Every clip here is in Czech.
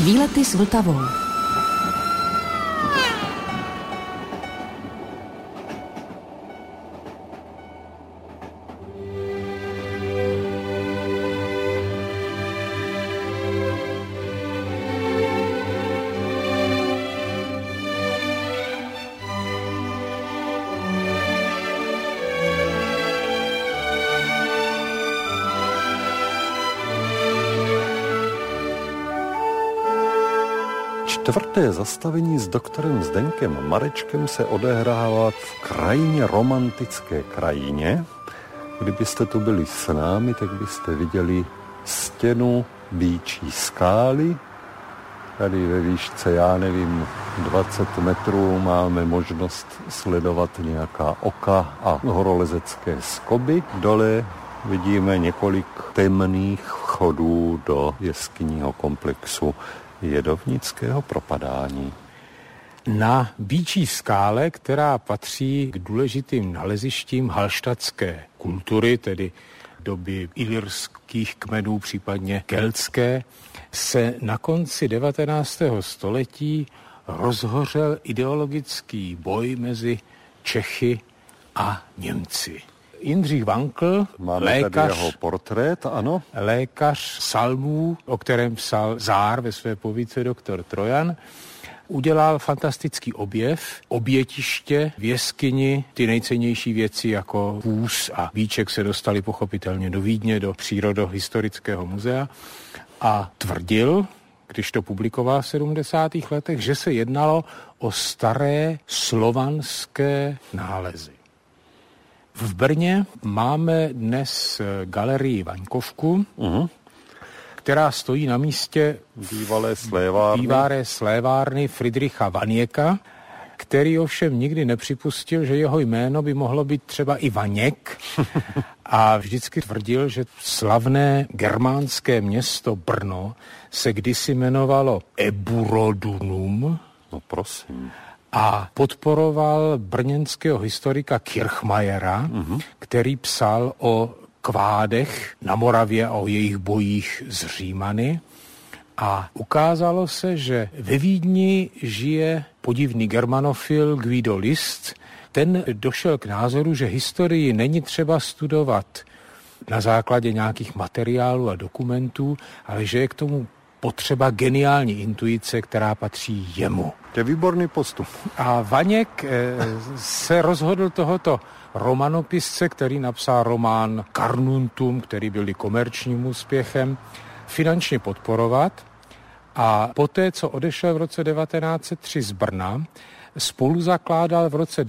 Výlety s Vltavou. Čtvrté zastavení s doktorem Zdeňkem Marečkem se odehrává v krajně romantické krajině. Kdybyste tu byli s námi, tak byste viděli stěnu býčí skály. Tady ve výšce, 20 metrů máme možnost sledovat nějaká oka a horolezecké skoby. Dole vidíme několik temných vchodů do jeskyního komplexu Jedovnického propadání. Na býčí skále, která patří k důležitým nalezištím halštatské kultury, tedy doby ilyrských kmenů, případně keltské, se na konci 19. století rozhořel ideologický boj mezi Čechy a Němci. Jindřich Vankl, jeho portrét, ano. Lékař psalmů, o kterém psal Zár ve své povídce Doktor Trojan, udělal fantastický obětiště v jeskyni. Ty nejcennější věci jako vůz a víček se dostaly pochopitelně do Vídně, do Přírodohistorického muzea a tvrdil, když to publikoval v 70. letech, že se jednalo o staré slovanské nálezy. V Brně máme dnes galerii Vaňkovku, která stojí na místě bývalé slévárny Friedricha Vaněka, který ovšem nikdy nepřipustil, že jeho jméno by mohlo být třeba i Vaněk a vždycky tvrdil, že slavné germánské město Brno se kdysi jmenovalo Eburodunum. No prosím. A podporoval brněnského historika Kirchmayera, který psal o kvádech na Moravě a o jejich bojích s Římany. A ukázalo se, že ve Vídni žije podivný germanofil Guido List. Ten došel k názoru, že historii není třeba studovat na základě nějakých materiálů a dokumentů, ale že je k tomu potřeba geniální intuice, která patří jemu. To je výborný postup. A Vaněk se rozhodl tohoto romanopisce, který napsal román Carnuntum, který byl komerčním úspěchem, finančně podporovat. A poté, co odešel v roce 1903 z Brna, spoluzakládal v roce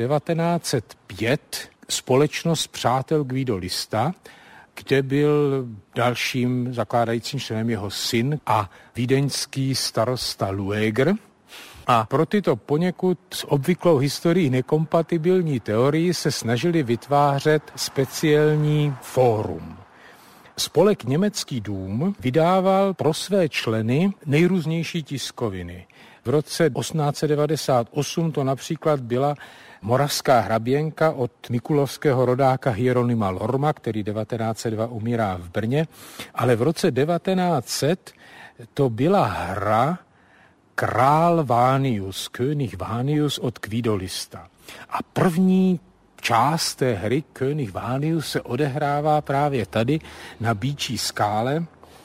1905 společnost Přátel Guido Lista, kde byl dalším zakládajícím členem jeho syn a vídeňský starosta Lueger. A pro tyto poněkud s obvyklou historií nekompatibilní teorii se snažili vytvářet speciální fórum. Spolek Německý dům vydával pro své členy nejrůznější tiskoviny. V roce 1898 to například byla Moravská hraběnka od mikulovského rodáka Hieronyma Lorma, který 1902 umírá v Brně, ale v roce 1900 to byla hra Král Vánius, König Vánius od Guido Lista. A první část té hry König Vánius se odehrává právě tady na býčí skále.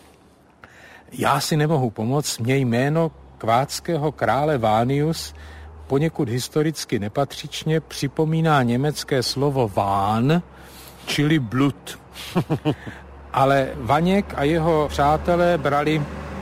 Já si nemohu pomoct, mě jméno kvádského krále Vánius poněkud historicky nepatřičně připomíná německé slovo Ván, čili blud. Ale Vaněk a jeho přátelé brali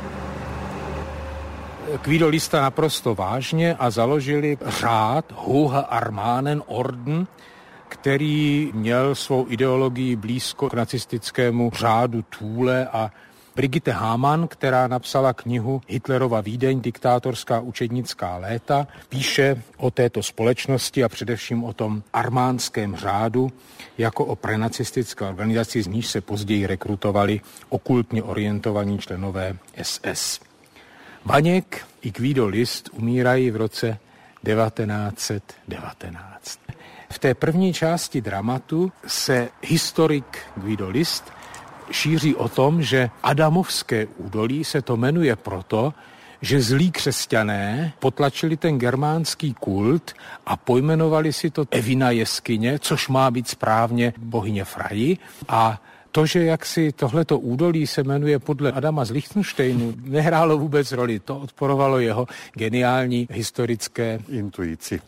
Guido Lista naprosto vážně a založili řád Hohe Armanen Orden, který měl svou ideologii blízko k nacistickému řádu Thule a Brigitte Hamann, která napsala knihu Hitlerova Vídeň, diktátorská učednická léta, píše o této společnosti a především o tom armánském řádu jako o prenacistické organizaci, z níž se později rekrutovali okultně orientovaní členové SS. Vaněk i Guido List umírají v roce 1919. V té první části dramatu se historik Guido List šíří o tom, že Adamovské údolí se to jmenuje proto, že zlí křesťané potlačili ten germánský kult a pojmenovali si to Evina jeskyně, což má být správně bohyně Fraji. A to, že jaksi tohleto údolí se jmenuje podle Adama z Lichtensteinu, nehrálo vůbec roli. To odporovalo jeho geniální historické intuici.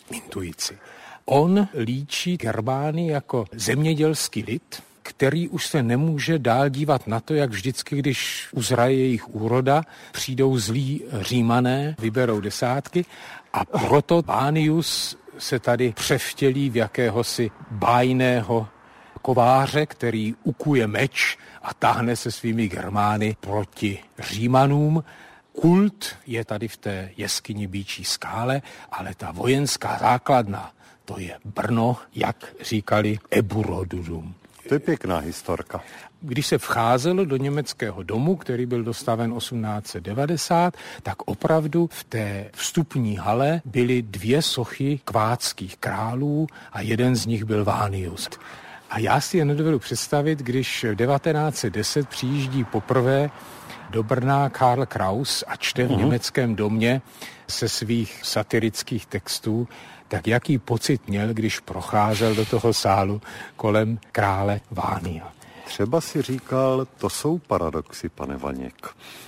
On líčí Germány jako zemědělský lid, který už se nemůže dál dívat na to, jak vždycky, když uzraje jejich úroda, přijdou zlí Římané, vyberou desátky a proto Vánius se tady převtělí v jakéhosi bájného kováře, který ukuje meč a táhne se svými Germány proti Římanům. Kult je tady v té jeskyni Býčí skále, ale ta vojenská základna, to je Brno, jak říkali Eburodudum. To je pěkná historka. Když se vcházelo do německého domu, který byl dostaven 1890, tak opravdu v té vstupní hale byly 2 sochy kvátských králů a jeden z nich byl Vánius. A já si je nedovedu představit, když v 1910 přijíždí poprvé do Brna Karl Kraus a čte v německém domě se svých satirických textů, tak jaký pocit měl, když procházel do toho sálu kolem krále Vánia. Třeba si říkal, to jsou paradoxy, pane Vaněk.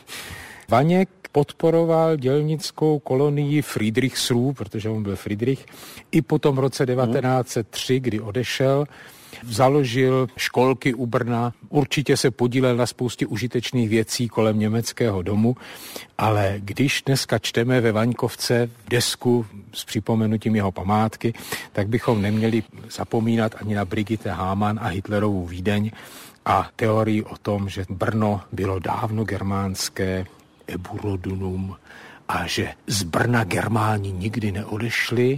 Vaněk podporoval dělnickou kolonii Friedrichsruh, protože on byl Friedrich, i po tom roce 1903, kdy odešel, založil školky u Brna, určitě se podílel na spoustě užitečných věcí kolem německého domu, ale když dneska čteme ve Vaňkovce desku s připomenutím jeho památky, tak bychom neměli zapomínat ani na Brigitte Hamann a Hitlerovu Vídeň a teorii o tom, že Brno bylo dávno germánské Eburodunum a že z Brna Germáni nikdy neodešli,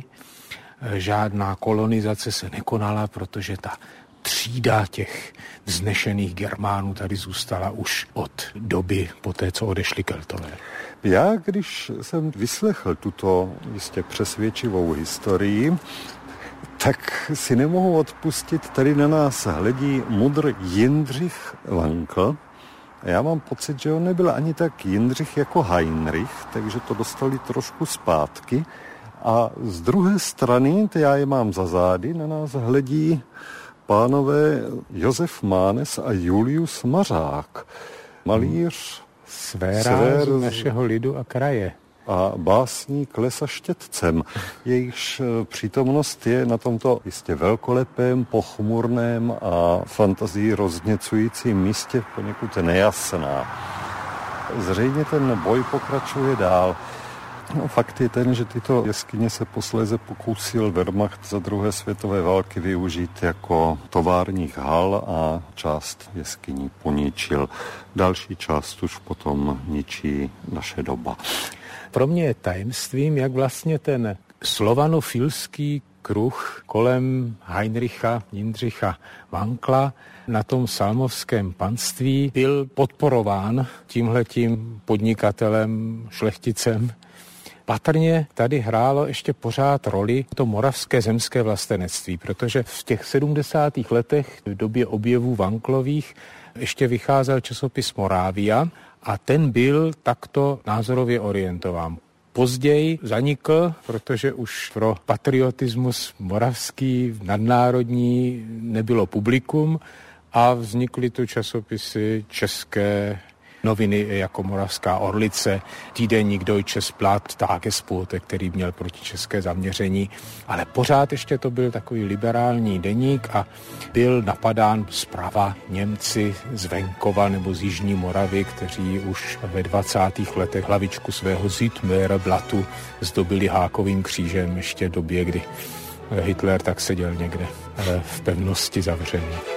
žádná kolonizace se nekonala, protože ta třída těch vznešených Germánů tady zůstala už od doby poté, co odešli Keltové. Já, když jsem vyslechl tuto jistě přesvědčivou historii, tak si nemohu odpustit, tady na nás hledí mudr Jindřich Wankl. Já mám pocit, že on nebyl ani tak Jindřich jako Heinrich, takže to dostali trošku zpátky. A z druhé strany, já je mám za zády, na nás hledí pánové Josef Mánes a Julius Mařák, malíř svérář našeho lidu a kraje. A básník Lesa Štětcem. Jejichž přítomnost je na tomto jistě velkolepém, pochmurném a fantazii rozněcujícím místě poněkud nejasná. Zřejmě ten boj pokračuje dál. No, fakt je ten, že tyto jeskyně se posléze pokusil Wehrmacht za druhé světové války využít jako továrních hal a část jeskyní poničil. Další část už potom ničí naše doba. Pro mě je tajemstvím, jak vlastně ten slovanofilský kruh kolem Heinricha Jindřicha Wankla na tom salmovském panství byl podporován tímhletím podnikatelem, šlechticem. Patrně tady hrálo ještě pořád roli to moravské zemské vlastenectví, protože v těch 70. letech v době objevů Wanklových ještě vycházel časopis Moravia a ten byl takto názorově orientován. Později zanikl, protože už pro patriotismus moravský, nadnárodní nebylo publikum a vznikly tu časopisy české, noviny jako Moravská Orlice, týdeník Deutsches Blatt, Tagespote, který měl protičeské zaměření, ale pořád ještě to byl takový liberální deník a byl napadán zprava Němci z venkova nebo z Jižní Moravy, kteří už ve 20. letech hlavičku svého Südmöreblattu zdobili hákovým křížem ještě v době, kdy Hitler tak seděl někde v pevnosti zavřený.